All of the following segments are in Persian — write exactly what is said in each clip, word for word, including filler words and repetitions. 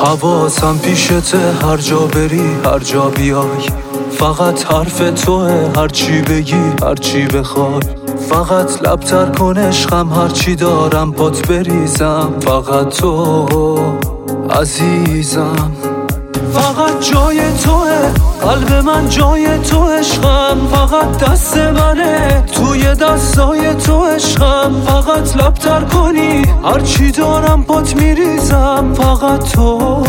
حواسم پیشته، هر جا بری هر جا بیای، فقط حرف توه، هر چی بگی هر چی بخوای، فقط لبتر کن عشقم، هر چی دارم پات بریزم، فقط تو عزیزم، فقط جای توه قلب من، جای تو عشقم، فقط دست منه توی دستای تو عشقم، فقط لبتر کنی هر چی دارم پات میریزم، فقط تو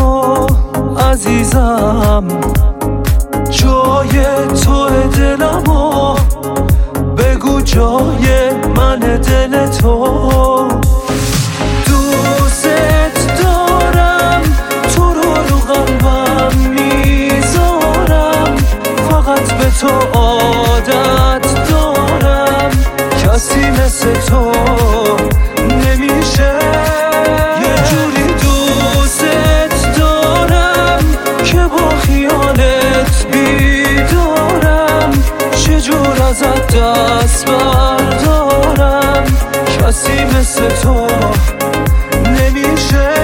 عزیزم، جای تو دلمو بگو، جای من دل تو، دوست دارم تو رو رو قلبم میذارم، فقط به تو عادت دارم، کسی مثل تو نمیشه، یه جوری دوست دارم که با خیالت بیدارم، چجور ازت دست بردارم، کسی مثل تو نمیشه.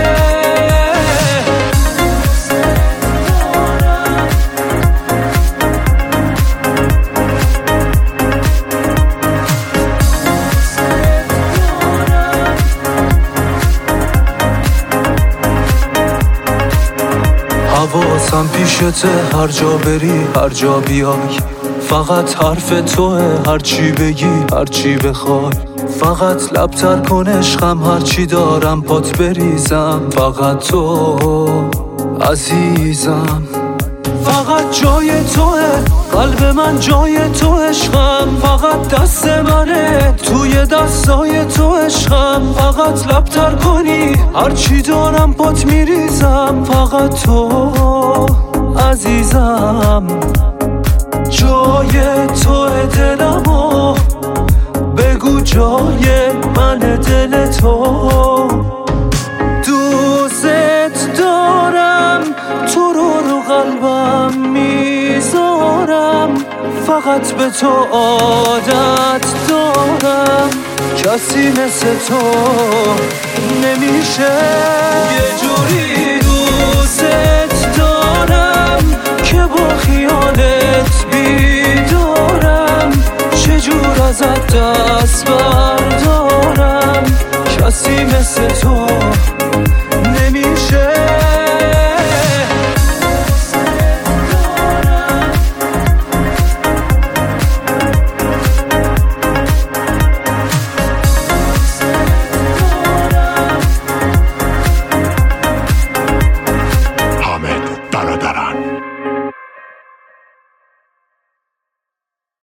حواسم پیشته، هر جا بری هر جا بیای، فقط حرف توه، هر چی بگی هر چی بخوای، فقط لبتر کن عشقم، هر چی دارم پات بریزم، فقط تو عزیزم، فقط جای توه قلب من، جای تو عشقم، فقط دست منه توی دستای تو عشقم، فقط لبتر کنی هر چی دارم پات میریزم، فقط تو عزیزم، جای تو دلمو بگو، جای من دل تو، دوست دارم تو رو رو قلبم میذارم، فقط به تو عادت دارم، کسی مثل تو نمیشه، یه جوری دوست دارم که با خیالت بیدارم، چجور ازت دست بردارم، کسی مثل تو نمیشه. حامد برادران.